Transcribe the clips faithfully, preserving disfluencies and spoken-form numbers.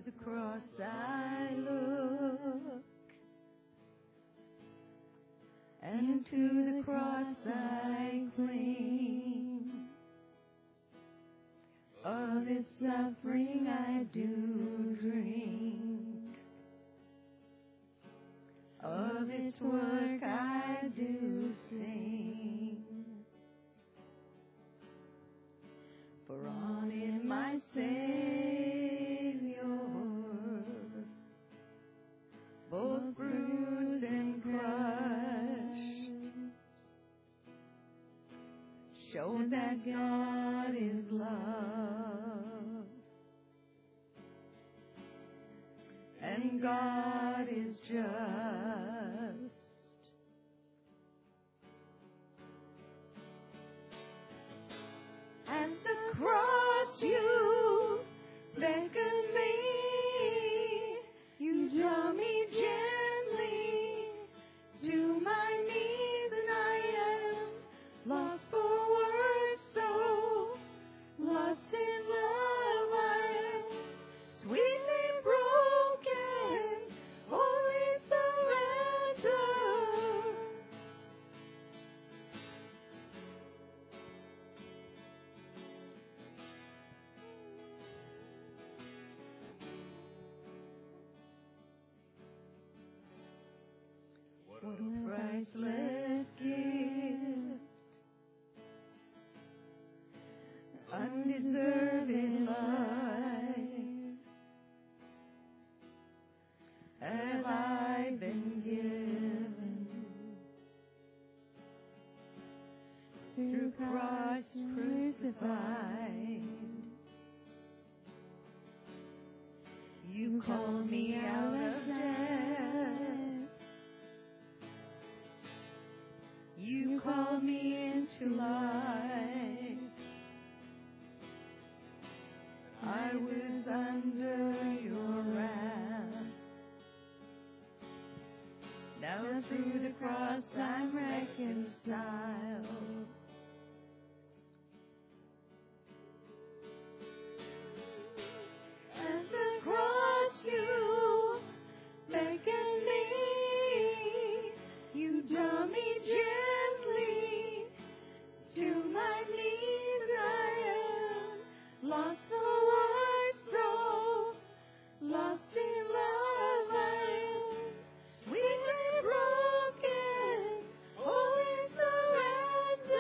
the cross I look, and to the cross I cling. Of His suffering I do drink, of His work I do sing. For on it my Savior, both bruised and crushed, showed that God is love, and God is just. At the cross you beckon me, you draw me gently to my knees, and I am lost for words, so lost in love I am sweetly broken, only surrender. What a priceless gift, undeserved life have I been given through Christ crucified. You called me out of death, you called me into life. I was under your wrath. Now through the cross I'm reconciled. At the cross you beckon me, you draw me gently to my knees. I am lost for words, so lost in love I am sweetly broken, only surrender.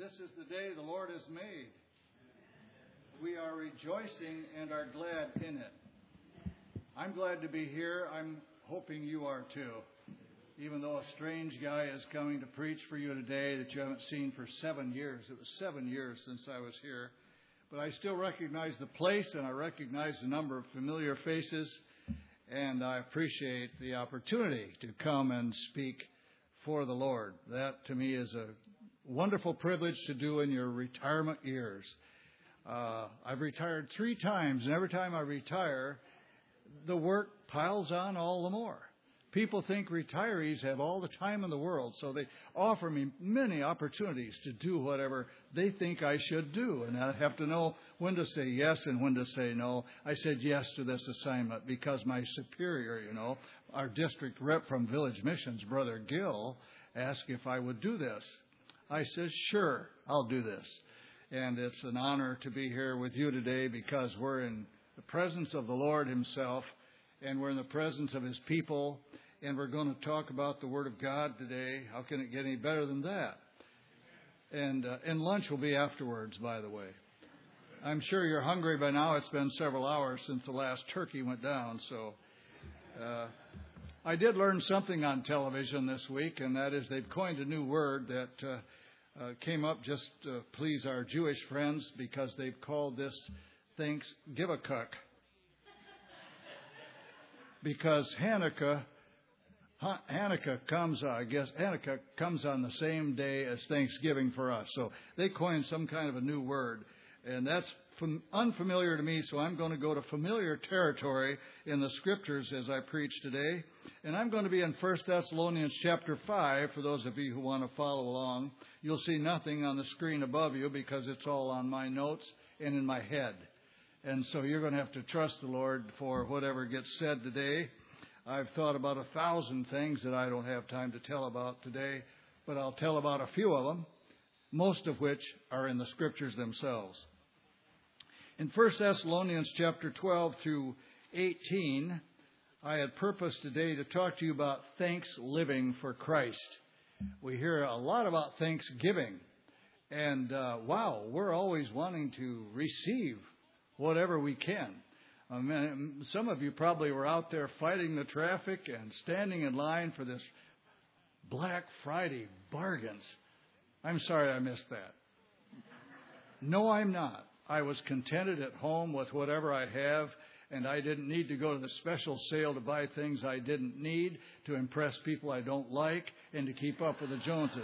This is the day the Lord has made. We are rejoicing and are glad in it. I'm glad to be here. I'm hoping you are too. Even though a strange guy is coming to preach for you today that you haven't seen for seven years. It was seven years since I was here. But I still recognize the place and I recognize the number of familiar faces. And I appreciate the opportunity to come and speak for the Lord. That to me is a wonderful privilege to do in your retirement years. Uh, I've retired three times, and every time I retire, the work piles on all the more. People think retirees have all the time in the world, so they offer me many opportunities to do whatever they think I should do, and I have to know when to say yes and when to say no. I said yes to this assignment because my superior, you know, our district rep from Village Missions, Brother Gill, asked if I would do this. I said, sure, I'll do this. And it's an honor to be here with you today because we're in the presence of the Lord himself, and we're in the presence of his people, and we're going to talk about the Word of God today. How can it get any better than that? And, uh, and lunch will be afterwards, by the way. I'm sure you're hungry by now. It's been several hours since the last turkey went down, so... Uh, I did learn something on television this week, and that is they've coined a new word that uh, uh, came up just to please our Jewish friends because they've called this Thanksgiving. Because Hanukkah, ha- Hanukkah comes, uh, I guess, Hanukkah comes on the same day as Thanksgiving for us. So they coined some kind of a new word, and that's fam- unfamiliar to me, so I'm going to go to familiar territory in the Scriptures as I preach today. And I'm going to be in First Thessalonians chapter five, for those of you who want to follow along. You'll see nothing on the screen above you because it's all on my notes and in my head. And so you're going to have to trust the Lord for whatever gets said today. I've thought about a thousand things that I don't have time to tell about today, but I'll tell about a few of them, most of which are in the Scriptures themselves. In First Thessalonians chapter twelve through eighteen, I had purposed today to talk to you about thanks living for Christ. We hear a lot about Thanksgiving, and uh, wow, we're always wanting to receive whatever we can. I mean, some of you probably were out there fighting the traffic and standing in line for this Black Friday bargains. I'm sorry I missed that. No, I'm not. I was contented at home with whatever I have, and I didn't need to go to the special sale to buy things I didn't need, to impress people I don't like, and to keep up with the Joneses.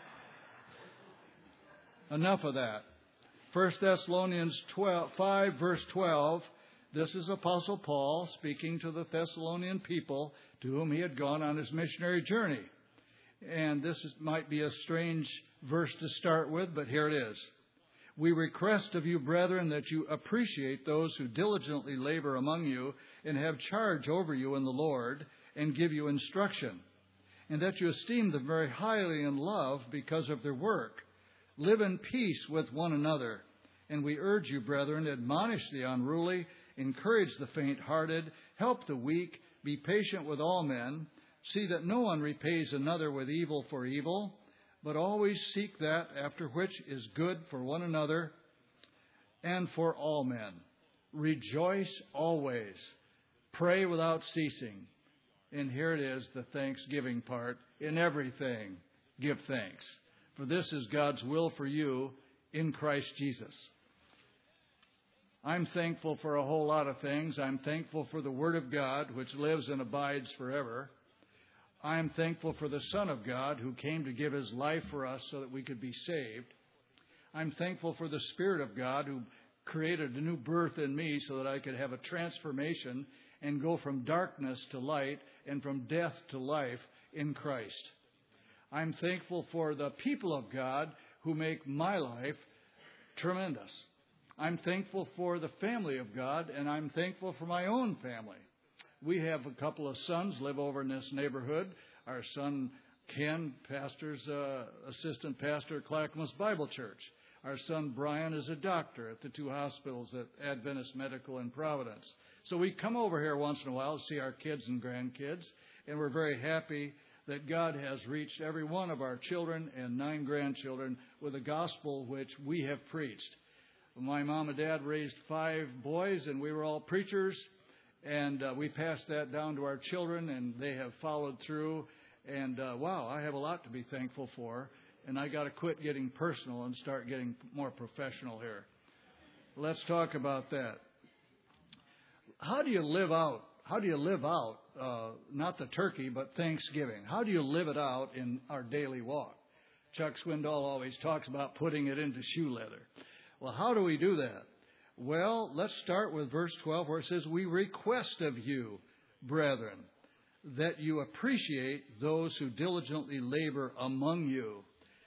Enough of that. First Thessalonians twelve, five, verse twelve, this is Apostle Paul speaking to the Thessalonian people to whom he had gone on his missionary journey. And this is, might be a strange verse to start with, but here it is. We request of you, brethren, that you appreciate those who diligently labor among you and have charge over you in the Lord and give you instruction, and that you esteem them very highly in love because of their work. Live in peace with one another. And we urge you, brethren, admonish the unruly, encourage the faint-hearted, help the weak, be patient with all men. See that no one repays another with evil for evil, but always seek that after which is good for one another and for all men. Rejoice always. Pray without ceasing. And here it is, the thanksgiving part. In everything, give thanks. For this is God's will for you in Christ Jesus. I'm thankful for a whole lot of things. I'm thankful for the Word of God, which lives and abides forever. I'm thankful for the Son of God, who came to give his life for us so that we could be saved. I'm thankful for the Spirit of God, who created a new birth in me so that I could have a transformation and go from darkness to light and from death to life in Christ. I'm thankful for the people of God who make my life tremendous. I'm thankful for the family of God, and I'm thankful for my own family. We have a couple of sons live over in this neighborhood. Our son Ken pastors, uh, assistant pastor at Clackamas Bible Church. Our son Brian is a doctor at the two hospitals at Adventist Medical in Providence. So we come over here once in a while to see our kids and grandkids, and we're very happy that God has reached every one of our children and nine grandchildren with the gospel which we have preached. My mom and dad raised five boys, and we were all preachers, and uh, we passed that down to our children, and they have followed through. And uh, wow, I have a lot to be thankful for, and I got to quit getting personal and start getting more professional here. Let's talk about that. How do you live out? How do you live out, uh, not the turkey, but Thanksgiving? How do you live it out in our daily walk? Chuck Swindoll always talks about putting it into shoe leather. Well, how do we do that? Well, let's start with verse twelve where it says, we request of you, brethren, that you appreciate those who diligently labor among you.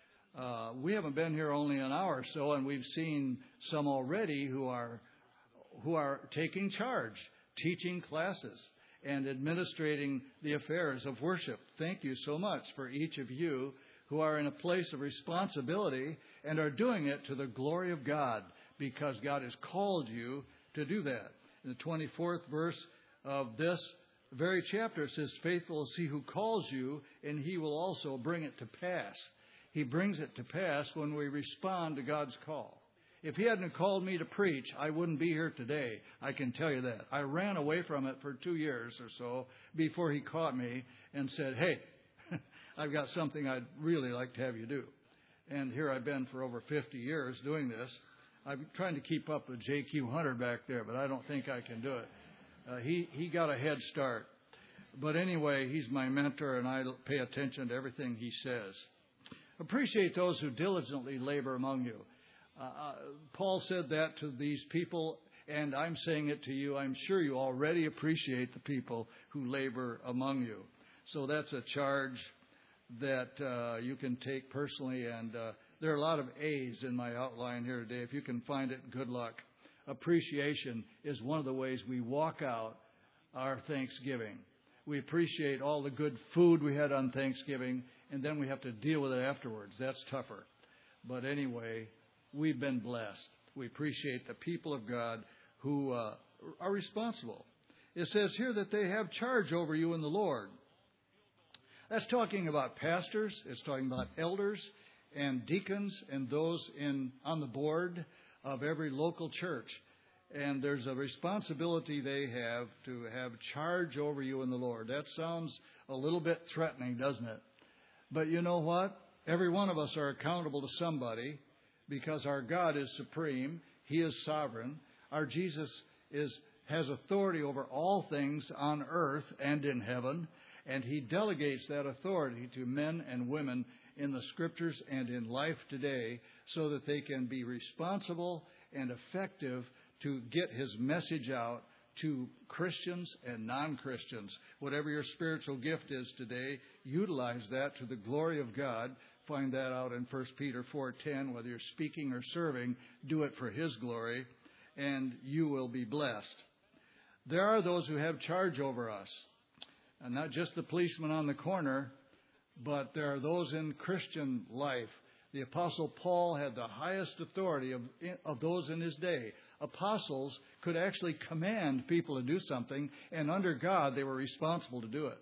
Uh, we haven't been here only an hour or so, and we've seen some already who are who are taking charge, teaching classes, and administrating the affairs of worship. Thank you so much for each of you who are in a place of responsibility and are doing it to the glory of God, because God has called you to do that. In the twenty-fourth verse of this very chapter, it says, faithful is he who calls you, and he will also bring it to pass. He brings it to pass when we respond to God's call. If he hadn't called me to preach, I wouldn't be here today. I can tell you that. I ran away from it for two years or so before he caught me and said, hey, I've got something I'd really like to have you do. And here I've been for over fifty years doing this. I'm trying to keep up with J Q Hunter back there, but I don't think I can do it. Uh, he, he got a head start. But anyway, he's my mentor, and I pay attention to everything he says. Appreciate those who diligently labor among you. Uh, Paul said that to these people, and I'm saying it to you. I'm sure you already appreciate the people who labor among you. So that's a charge that uh, you can take personally, and uh, there are a lot of A's in my outline here today. If you can find it, good luck. Appreciation is one of the ways we walk out our Thanksgiving. We appreciate all the good food we had on Thanksgiving, and then we have to deal with it afterwards. That's tougher. But anyway, we've been blessed. We appreciate the people of God who uh, are responsible. It says here that they have charge over you in the Lord. That's talking about pastors. It's talking about elders and deacons and those in on the board of every local church. And there's a responsibility they have to have charge over you in the Lord. That sounds a little bit threatening, doesn't it? But you know what? Every one of us are accountable to somebody, because our God is supreme. He is sovereign. Our Jesus is has authority over all things on earth and in heaven, and he delegates that authority to men and women in the Scriptures and in life today so that they can be responsible and effective to get his message out to Christians and non-Christians. Whatever your spiritual gift is today, utilize that to the glory of God. Find that out in First Peter four ten. Whether you're speaking or serving, do it for his glory, and you will be blessed. There are those who have charge over us, and not just the policeman on the corner, but there are those in Christian life. The Apostle Paul had the highest authority of, of those in his day. Apostles could actually command people to do something, and under God, they were responsible to do it.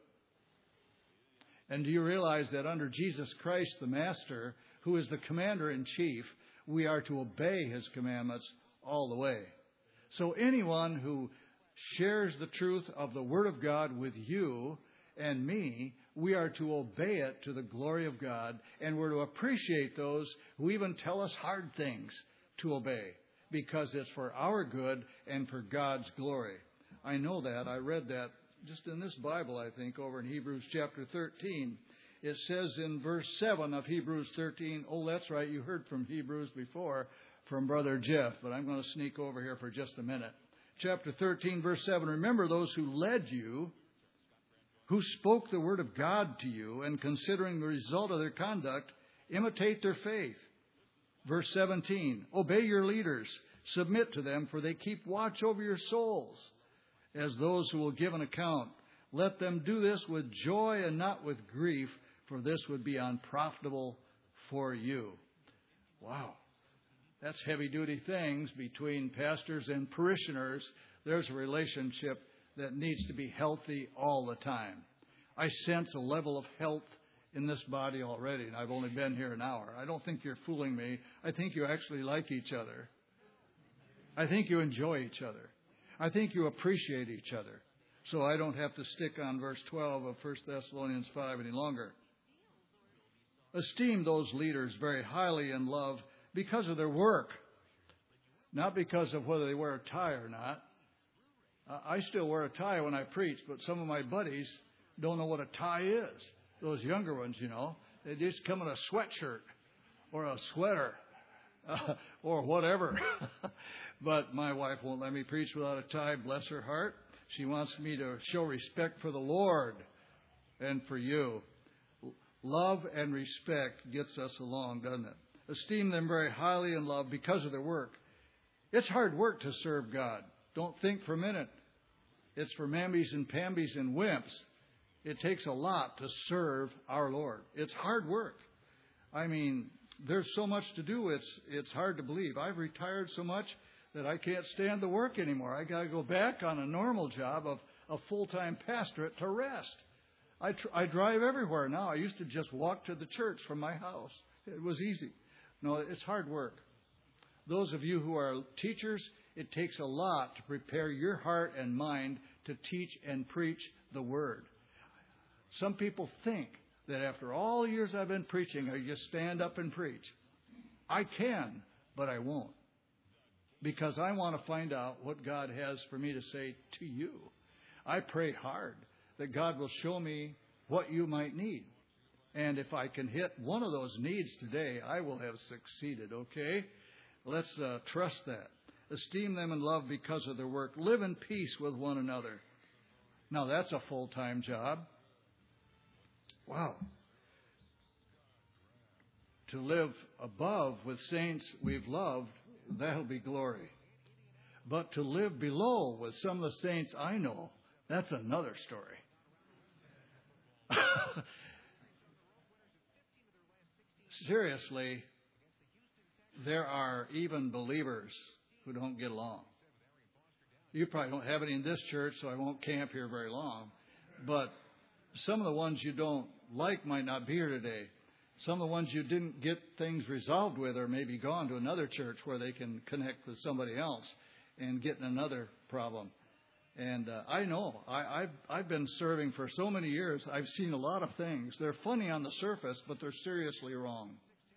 And do you realize that under Jesus Christ, the Master, who is the Commander-in-Chief, we are to obey his commandments all the way. So anyone who shares the truth of the Word of God with you and me, we are to obey it to the glory of God, and we're to appreciate those who even tell us hard things to obey, because it's for our good and for God's glory. I know that. I read that just in this Bible, I think, over in Hebrews chapter thirteen. It says in verse seven of Hebrews thirteen, oh, that's right, you heard from Hebrews before from Brother Jeff, but I'm going to sneak over here for just a minute. Chapter thirteen, verse seven, remember those who led you, who spoke the word of God to you, and considering the result of their conduct, imitate their faith. Verse seventeen, obey your leaders, submit to them, for they keep watch over your souls, as those who will give an account. Let them do this with joy and not with grief, for this would be unprofitable for you. Wow. That's heavy-duty things between pastors and parishioners. There's a relationship that needs to be healthy all the time. I sense a level of health in this body already, and I've only been here an hour. I don't think you're fooling me. I think you actually like each other. I think you enjoy each other. I think you appreciate each other. So I don't have to stick on verse twelve of First Thessalonians five any longer. Esteem those leaders very highly in love because of their work, not because of whether they wear a tie or not. Uh, I still wear a tie when I preach, but some of my buddies don't know what a tie is. Those younger ones, you know, they just come in a sweatshirt or a sweater uh, or whatever. But my wife won't let me preach without a tie, bless her heart. She wants me to show respect for the Lord and for you. Love and respect gets us along, doesn't it? Esteem them very highly in love because of their work. It's hard work to serve God. Don't think for a minute. It's for mambies and pambies and wimps. It takes a lot to serve our Lord. It's hard work. I mean, there's so much to do, it's it's hard to believe. I've retired so much that I can't stand the work anymore. I got to go back on a normal job of a full-time pastorate to rest. I, tr- I drive everywhere now. I used to just walk to the church from my house. It was easy. No, it's hard work. Those of you who are teachers, it takes a lot to prepare your heart and mind to teach and preach the Word. Some people think that after all the years I've been preaching, I just stand up and preach. I can, but I won't. Because I want to find out what God has for me to say to you. I pray hard that God will show me what you might need. And if I can hit one of those needs today, I will have succeeded, okay? Let's uh, trust that. Esteem them in love because of their work. Live in peace with one another. Now, that's a full-time job. Wow. To live above with saints we've loved, that'll be glory. But to live below with some of the saints I know, that's another story. Seriously, there are even believers who don't get along. You probably don't have any in this church, so I won't camp here very long. But some of the ones you don't like might not be here today. Some of the ones you didn't get things resolved with are maybe gone to another church where they can connect with somebody else and get in another problem. And uh, I know, I, I've, I've been serving for so many years, I've seen a lot of things. They're funny on the surface, but they're seriously wrong.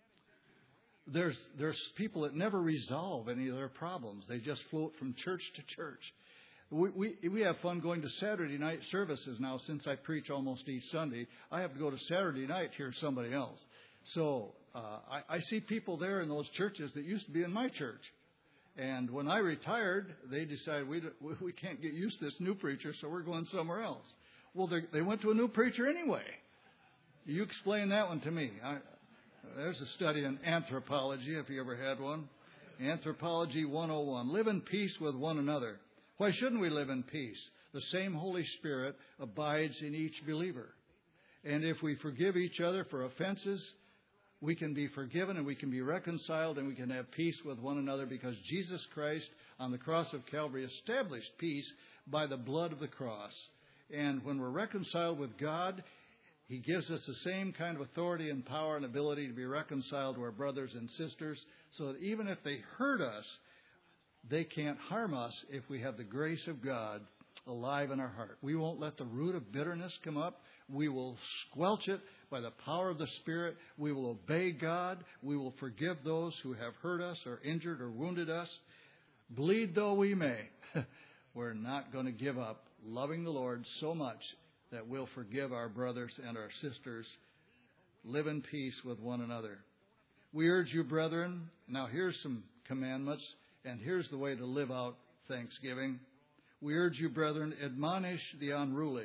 There's, there's people that never resolve any of their problems. They just float from church to church. We, we, we have fun going to Saturday night services now. Since I preach almost each Sunday, I have to go to Saturday night to hear somebody else. So uh, I, I see people there in those churches that used to be in my church. And when I retired, they decided we we can't get used to this new preacher, so we're going somewhere else. Well, they went to a new preacher anyway. You explain that one to me. I, there's a study in anthropology, if you ever had one. Anthropology one oh one. Live in peace with one another. Why shouldn't we live in peace? The same Holy Spirit abides in each believer. And if we forgive each other for offenses, we can be forgiven and we can be reconciled and we can have peace with one another because Jesus Christ on the cross of Calvary established peace by the blood of the cross. And when we're reconciled with God, He gives us the same kind of authority and power and ability to be reconciled to our brothers and sisters so that even if they hurt us, they can't harm us if we have the grace of God alive in our heart. We won't let the root of bitterness come up. We will squelch it by the power of the Spirit. We will obey God. We will forgive those who have hurt us or injured or wounded us. Bleed though we may, we're not going to give up loving the Lord so much that we'll forgive our brothers and our sisters. Live in peace with one another. We urge you, brethren, now here's some commandments, and here's the way to live out Thanksgiving. We urge you, brethren, admonish the unruly.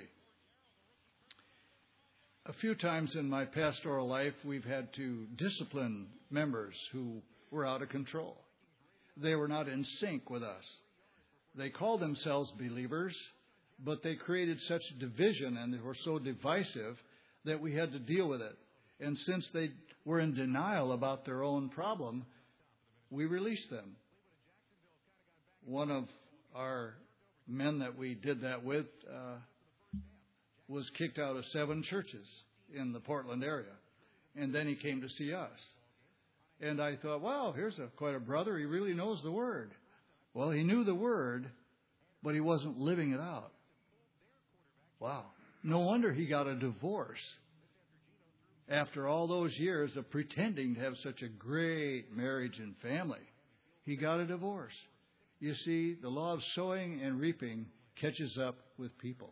A few times in my pastoral life, we've had to discipline members who were out of control. They were not in sync with us. They called themselves believers, but they created such division and they were so divisive that we had to deal with it. And since they were in denial about their own problem, we released them. One of our men that we did that with uh, was kicked out of seven churches in the Portland area. And then he came to see us. And I thought, wow, here's a quite a brother. He really knows the Word. Well, he knew the Word, but he wasn't living it out. Wow. No wonder he got a divorce after all those years of pretending to have such a great marriage and family. He got a divorce. You see, the law of sowing and reaping catches up with people.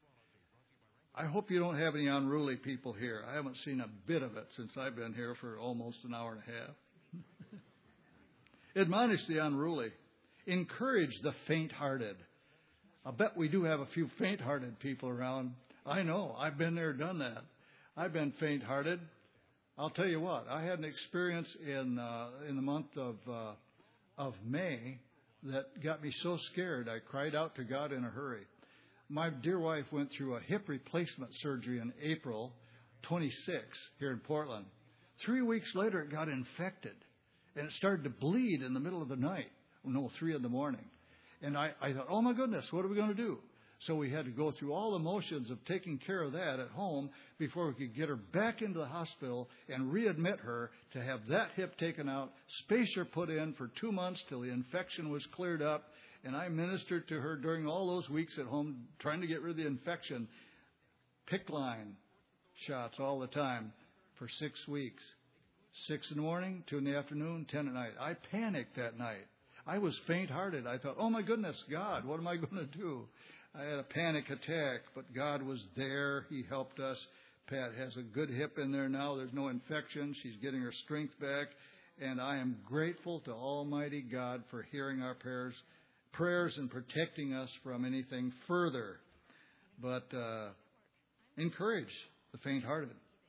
I hope you don't have any unruly people here. I haven't seen a bit of it since I've been here for almost an hour and a half. Admonish the unruly. Encourage the faint-hearted. I bet we do have a few faint-hearted people around. I know. I've been there, done that. I've been faint-hearted. I'll tell you what. I had an experience in uh, in the month of uh, of May that got me so scared I cried out to God in a hurry. My dear wife went through a hip replacement surgery in April twenty-sixth here in Portland. Three weeks later, it got infected, and it started to bleed in the middle of the night. No, three in the morning. And I, I thought, oh, my goodness, what are we going to do? So we had to go through all the motions of taking care of that at home before we could get her back into the hospital and readmit her to have that hip taken out, spacer put in for two months till the infection was cleared up. And I ministered to her during all those weeks at home trying to get rid of the infection. PICC line shots all the time for six weeks. Six in the morning, two in the afternoon, ten at night. I panicked that night. I was faint-hearted. I thought, oh, my goodness, God, what am I going to do? I had a panic attack, but God was there. He helped us. Pat has a good hip in there now. There's no infection. She's getting her strength back. And I am grateful to Almighty God for hearing our prayers, prayers and protecting us from anything further. But uh, encourage the faint-hearted.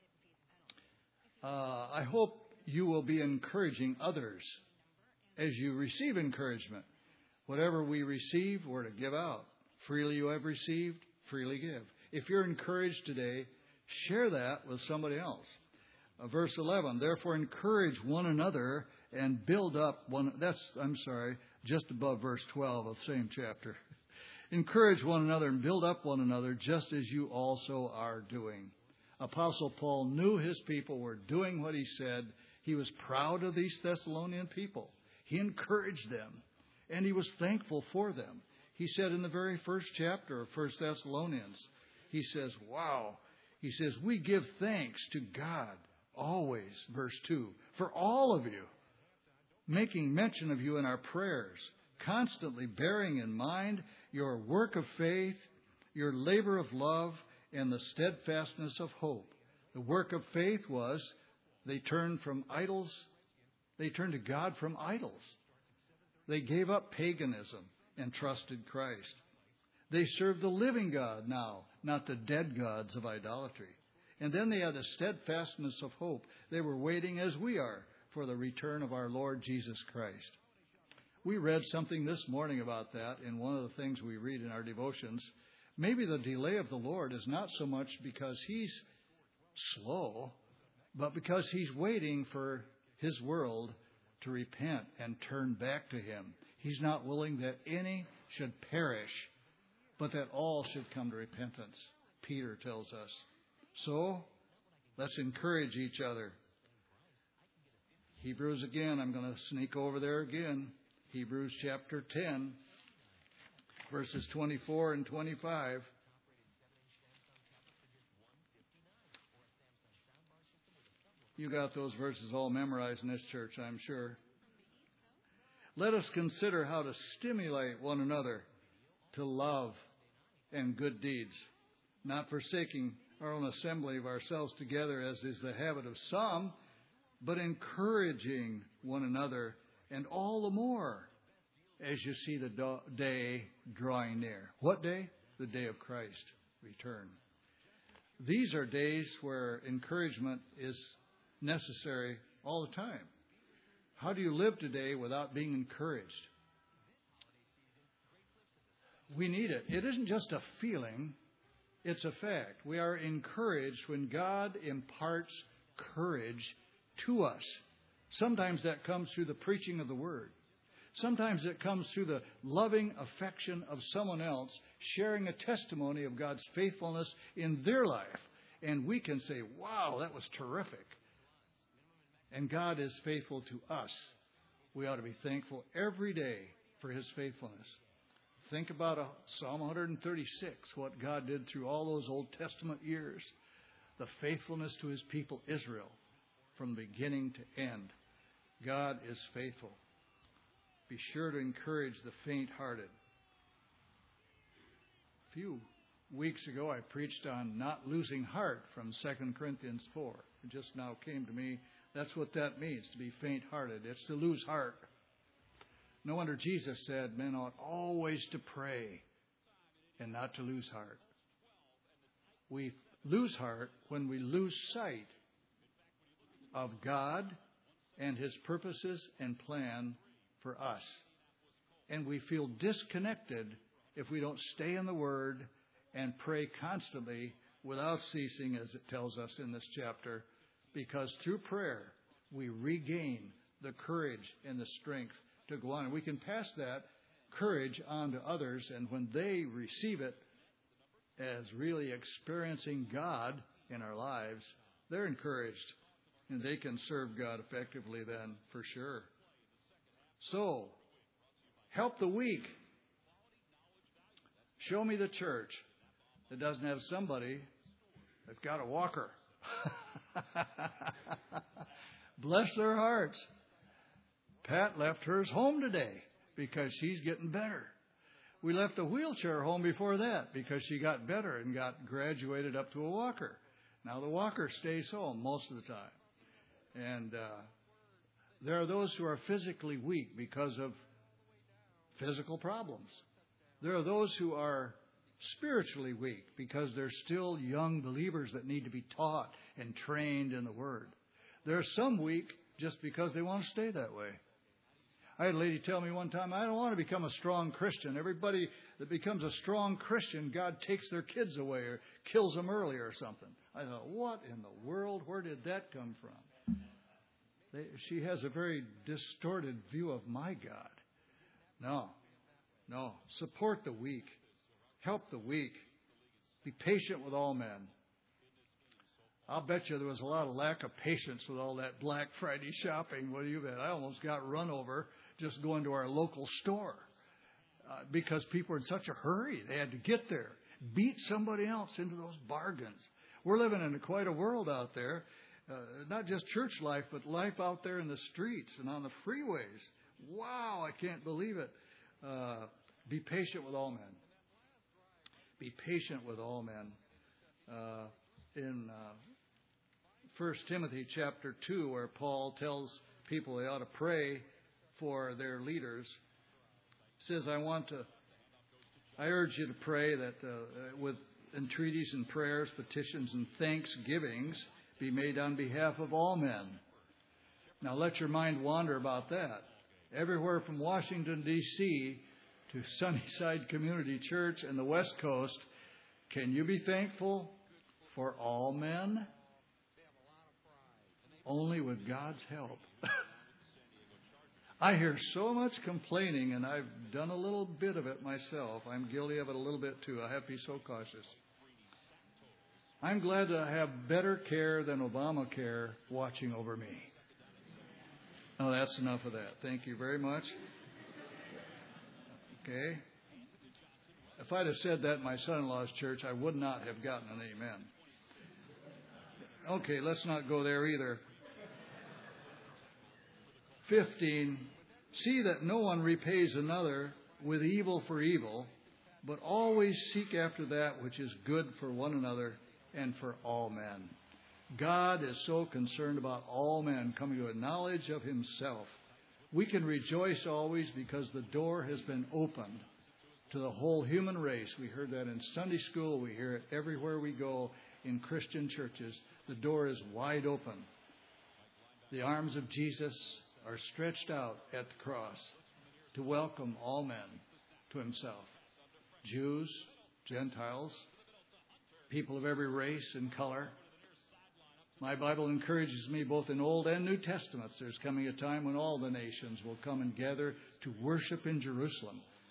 Uh, I hope you will be encouraging others as you receive encouragement. Whatever we receive, we're to give out. Freely you have received, freely give. If you're encouraged today, share that with somebody else. Uh, verse eleven, therefore encourage one another and build up one. That's, I'm sorry, just above verse twelve of the same chapter. Encourage one another and build up one another just as you also are doing. Apostle Paul knew his people were doing what he said. He was proud of these Thessalonian people. He encouraged them, and he was thankful for them. He said in the very first chapter of First Thessalonians, he says, wow, he says, we give thanks to God always, verse two, for all of you, making mention of you in our prayers, constantly bearing in mind your work of faith, your labor of love, and the steadfastness of hope. The work of faith was they turned from idols, they turned to God from idols. They gave up paganism and trusted Christ. They served the living God now, not the dead gods of idolatry. And then they had a steadfastness of hope. They were waiting, as we are, for the return of our Lord Jesus Christ. We read something this morning about that in one of the things we read in our devotions. Maybe the delay of the Lord is not so much because He's slow, but because He's waiting for His world to repent and turn back to Him. He's not willing that any should perish, but that all should come to repentance, Peter tells us. So, let's encourage each other. Hebrews again, I'm going to sneak over there again. Hebrews chapter ten, verses twenty-four and twenty-five. You got those verses all memorized in this church, I'm sure. Let us consider how to stimulate one another to love and good deeds, not forsaking our own assembly of ourselves together, as is the habit of some, but encouraging one another, and all the more as you see the do- day drawing near. What day? The day of Christ's return. These are days where encouragement is necessary all the time. How do you live today without being encouraged? We need it. It isn't just a feeling, it's a fact. We are encouraged when God imparts courage to us. Sometimes that comes through the preaching of the Word. Sometimes it comes through the loving affection of someone else sharing a testimony of God's faithfulness in their life. And we can say, wow, that was terrific. And God is faithful to us. We ought to be thankful every day for His faithfulness. Think about a, Psalm one thirty-six, what God did through all those Old Testament years. The faithfulness to His people Israel from beginning to end. God is faithful. Be sure to encourage the faint-hearted. A few weeks ago, I preached on not losing heart from Second Corinthians four. It just now came to me. That's what that means, to be faint-hearted. It's to lose heart. No wonder Jesus said men ought always to pray and not to lose heart. We lose heart when we lose sight of God and His purposes and plan for us. And we feel disconnected if we don't stay in the Word and pray constantly without ceasing, as it tells us in this chapter, because through prayer we regain the courage and the strength to go on. And we can pass that courage on to others, and when they receive it as really experiencing God in our lives, they're encouraged, and they can serve God effectively then, for sure. So, help the weak. Show me the church that doesn't have somebody that's got a walker. Bless their hearts. Pat left hers home today because she's getting better. We left a wheelchair home before that because she got better and got graduated up to a walker. Now the walker stays home most of the time. And uh, there are those who are physically weak because of physical problems. There are those who are spiritually weak because they're still young believers that need to be taught and trained in the Word. There are some weak just because they want to stay that way. I had a lady tell me one time, I don't want to become a strong Christian. Everybody that becomes a strong Christian, God takes their kids away or kills them early or something. I thought, what in the world? Where did that come from? They, she has a very distorted view of my God. No, no. Support the weak. Help the weak. Be patient with all men. I'll bet you there was a lot of lack of patience with all that Black Friday shopping. What do you bet? I almost got run over just going to our local store uh, because people were in such a hurry. They had to get there, beat somebody else into those bargains. We're living in a, quite a world out there, uh, not just church life, but life out there in the streets and on the freeways. Wow, I can't believe it. Uh, be patient with all men. Be patient with all men. Uh, in uh, First Timothy chapter two, where Paul tells people they ought to pray for their leaders, says, I want to, I urge you to pray that uh, with entreaties and prayers, petitions and thanksgivings be made on behalf of all men. Now let your mind wander about that. Everywhere from Washington, D C to Sunnyside Community Church and the West Coast, can you be thankful for all men? Only with God's help. I hear so much complaining, and I've done a little bit of it myself. I'm guilty of it a little bit too. I have to be so cautious. I'm glad to have better care than Obamacare watching over me. Oh, that's enough of that. Thank you very much. Okay. If I'd have said that in my son-in-law's church, I would not have gotten an amen. Okay, let's not go there either. fifteen, see that no one repays another with evil for evil, but always seek after that which is good for one another and for all men. God is so concerned about all men coming to a knowledge of Himself. We can rejoice always because the door has been opened to the whole human race. We heard that in Sunday school. We hear it everywhere we go in Christian churches. The door is wide open. The arms of Jesus are stretched out at the cross to welcome all men to Himself. Jews, Gentiles, people of every race and color. My Bible encourages me both in Old and New Testaments. There's coming a time when all the nations will come and gather to worship in Jerusalem.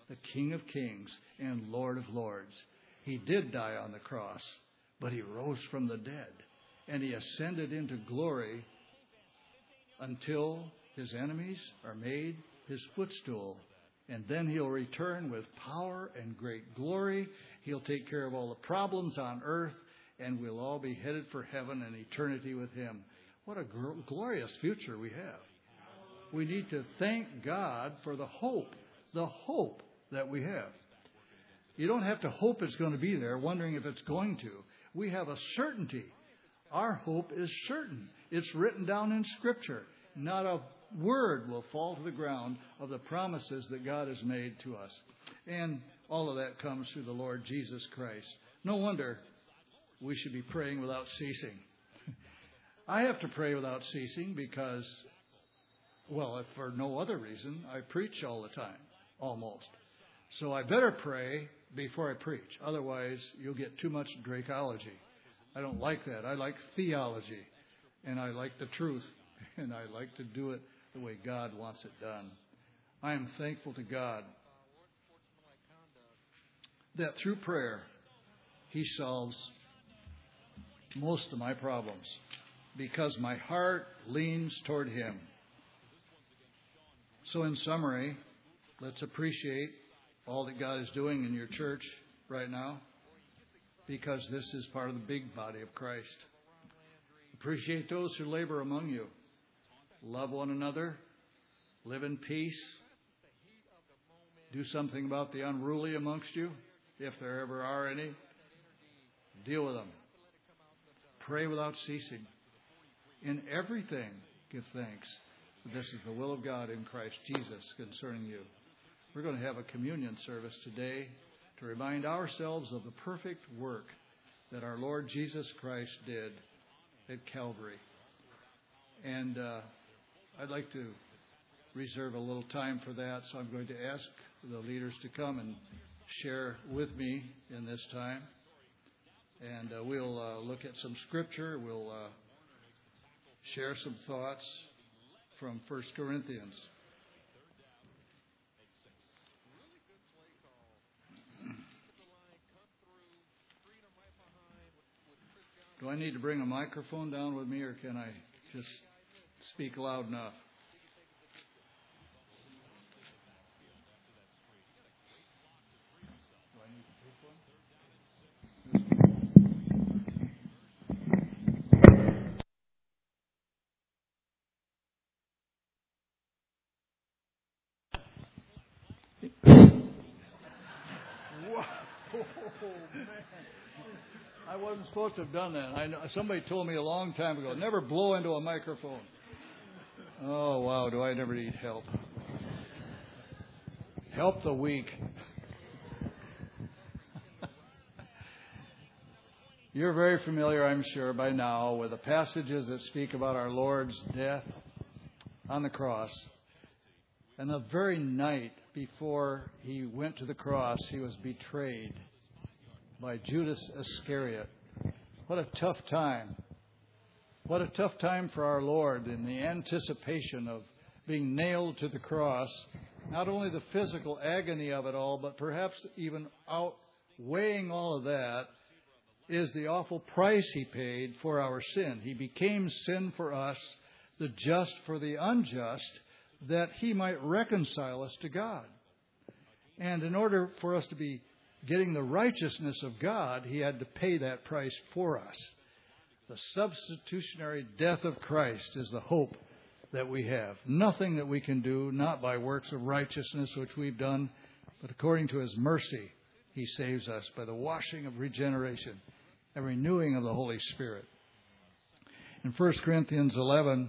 the King of Kings and Lord of Lords. He did die on the cross, but he rose from the dead, and he ascended into glory until his enemies are made his footstool. And then he'll return with power and great glory. He'll take care of all the problems on earth, and we'll all be headed for heaven and eternity with him. What a gr- glorious future we have. We need to thank God for the hope, the hope that we have. You don't have to hope it's going to be there, wondering if it's going to. We have a certainty. Our hope is certain. It's written down in Scripture. Not a word will fall to the ground of the promises that God has made to us. And all of that comes through the Lord Jesus Christ. No wonder we should be praying without ceasing. I have to pray without ceasing because, well, if for no other reason, I preach all the time, almost. So I better pray before I preach. Otherwise, you'll get too much Drakeology. I don't like that. I like theology, and I like the truth, and I like to do it the way God wants it done. I am thankful to God that through prayer, he solves most of my problems because my heart leans toward him. So in summary, let's appreciate all that God is doing in your church right now, because this is part of the big body of Christ. Appreciate those who labor among you. Love one another. Live in peace. Do something about the unruly amongst you, if there ever are any. Deal with them. Pray without ceasing. In everything, give thanks. This is the will of God in Christ Jesus concerning you. We're going to have a communion service today to remind ourselves of the perfect work that our Lord Jesus Christ did at Calvary. And uh, I'd like to reserve a little time for that, so I'm going to ask the leaders to come and share with me in this time. And uh, we'll uh, look at some scripture. We'll uh, share some thoughts from First Corinthians. Do I need to bring a microphone down with me, or can I just speak loud enough? Do I need to take one? Whoa, man. I wasn't supposed to have done that. I know, somebody told me a long time ago, never blow into a microphone. Oh, wow, do I never need help. Help the weak. You're very familiar, I'm sure, by now with the passages that speak about our Lord's death on the cross. And the very night before he went to the cross, he was betrayed by Judas Iscariot. What a tough time. What a tough time for our Lord in the anticipation of being nailed to the cross. Not only the physical agony of it all, but perhaps even outweighing all of that is the awful price he paid for our sin. He became sin for us, the just for the unjust, that he might reconcile us to God. And in order for us to be getting the righteousness of God, he had to pay that price for us. The substitutionary death of Christ is the hope that we have. Nothing that we can do, not by works of righteousness which we've done, but according to his mercy, he saves us by the washing of regeneration and renewing of the Holy Spirit. In First Corinthians eleven,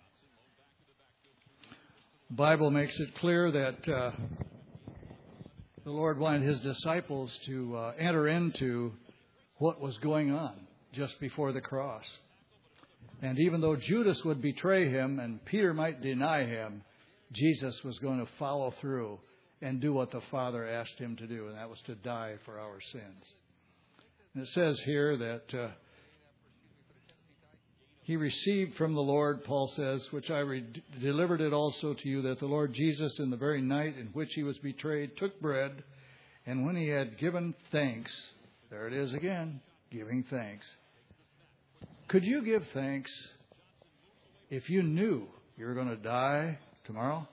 the Bible makes it clear that uh, the Lord wanted his disciples to uh, enter into what was going on just before the cross. And even though Judas would betray him and Peter might deny him, Jesus was going to follow through and do what the Father asked him to do, and that was to die for our sins. And it says here that uh, he received from the Lord, Paul says, which I re- delivered it also to you, that the Lord Jesus, in the very night in which he was betrayed, took bread, and when he had given thanks, there it is again, giving thanks. Could you give thanks if you knew you were going to die tomorrow?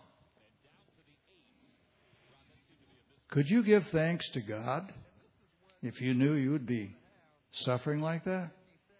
Could you give thanks to God if you knew you would be suffering like that?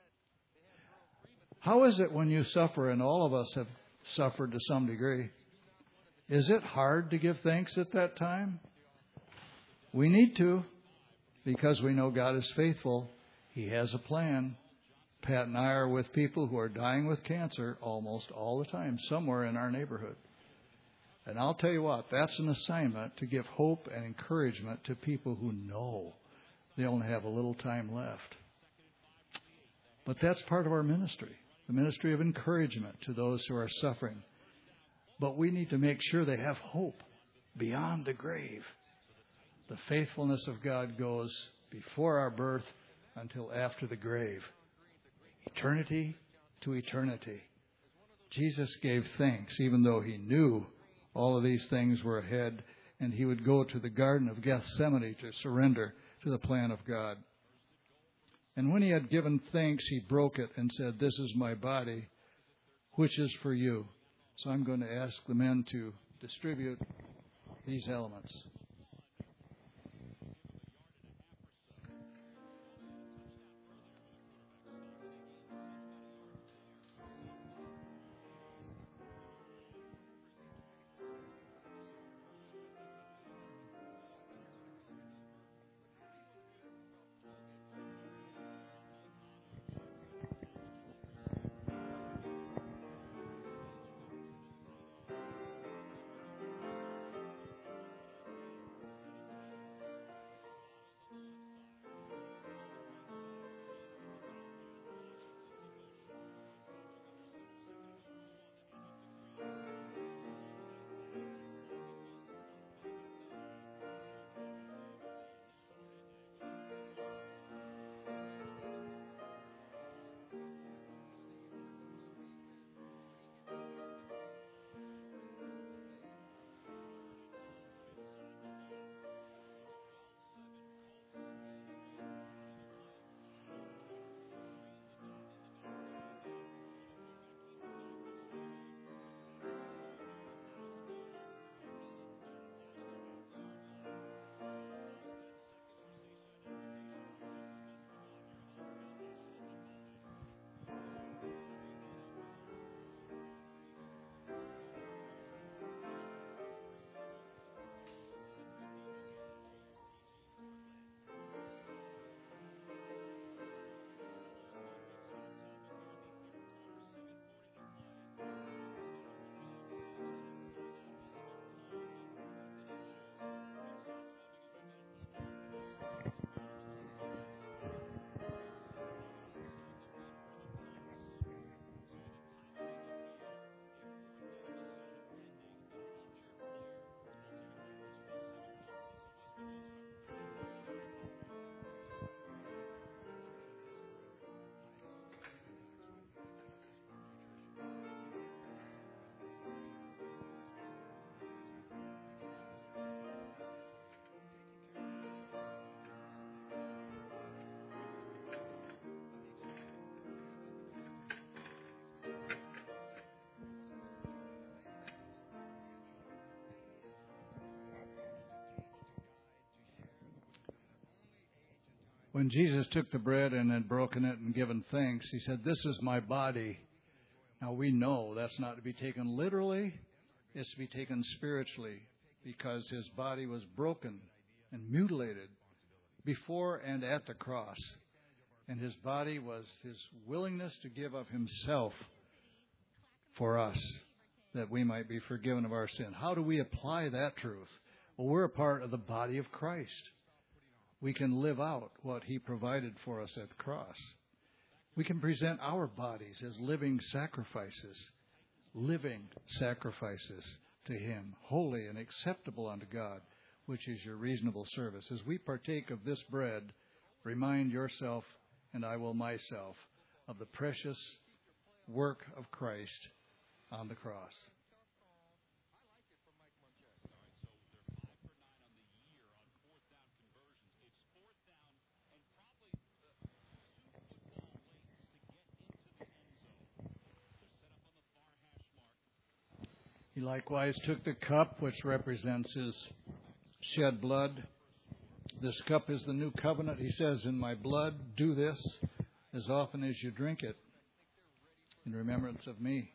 How is it when you suffer, and all of us have suffered to some degree, is it hard to give thanks at that time? We need to, because we know God is faithful. He has a plan. Pat and I are with people who are dying with cancer almost all the time, somewhere in our neighborhood. And I'll tell you what, that's an assignment to give hope and encouragement to people who know they only have a little time left. But that's part of our ministry, the ministry of encouragement to those who are suffering. But we need to make sure they have hope beyond the grave. The faithfulness of God goes before our birth until after the grave. Eternity to eternity. Jesus gave thanks even though he knew all of these things were ahead, and he would go to the Garden of Gethsemane to surrender to the plan of God. And when he had given thanks, he broke it and said, "This is my body, which is for you." So I'm going to ask the men to distribute these elements. When Jesus took the bread and had broken it and given thanks, he said, "This is my body." Now we know that's not to be taken literally, it's to be taken spiritually, because his body was broken and mutilated before and at the cross. And his body was his willingness to give of himself for us, that we might be forgiven of our sin. How do we apply that truth? Well, we're a part of the body of Christ. We can live out what he provided for us at the cross. We can present our bodies as living sacrifices, living sacrifices to him, holy and acceptable unto God, which is your reasonable service. As we partake of this bread, remind yourself, and I will myself, of the precious work of Christ on the cross. He likewise took the cup, which represents his shed blood. This cup is the new covenant. He says, in my blood, do this as often as you drink it in remembrance of me.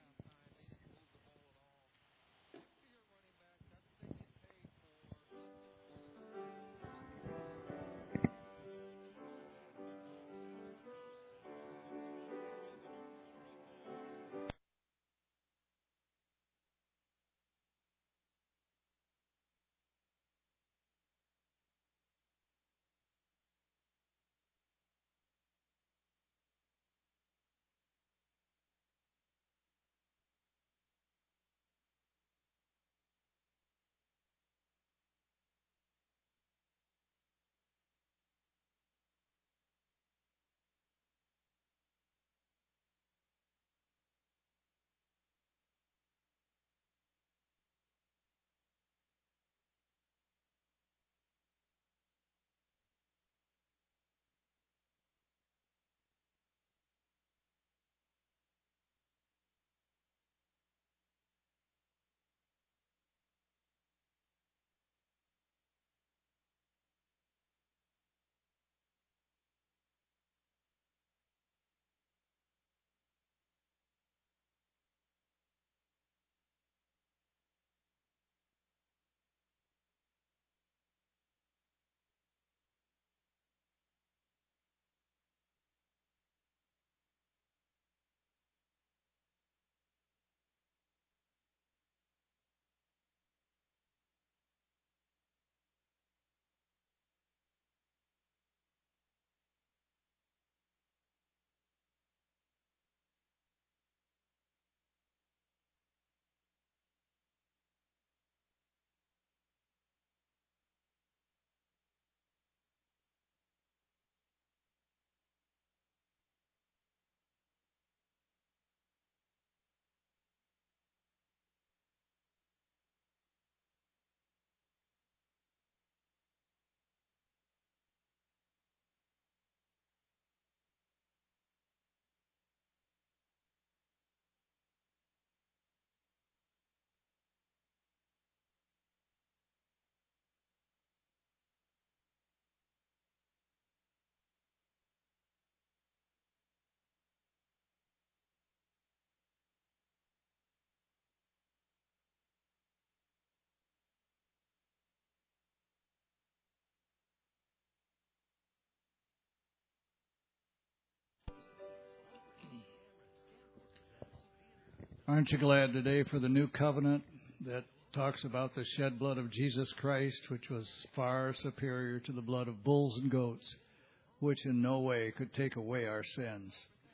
Aren't you glad today for the new covenant that talks about the shed blood of Jesus Christ, which was far superior to the blood of bulls and goats, which in no way could take away our sins.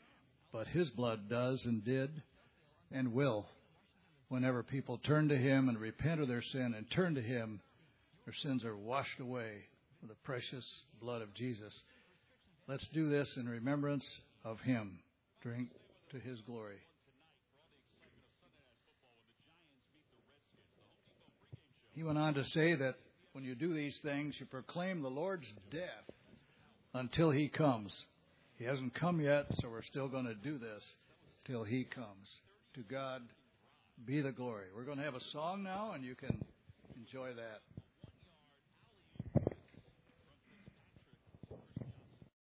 But his blood does and did and will. Whenever people turn to him and repent of their sin and turn to him, their sins are washed away with the precious blood of Jesus. Let's do this in remembrance of him. Drink to his glory. He went on to say that when you do these things, you proclaim the Lord's death until he comes. He hasn't come yet, so we're still going to do this till he comes. To God be the glory. We're going to have a song now, and you can enjoy that.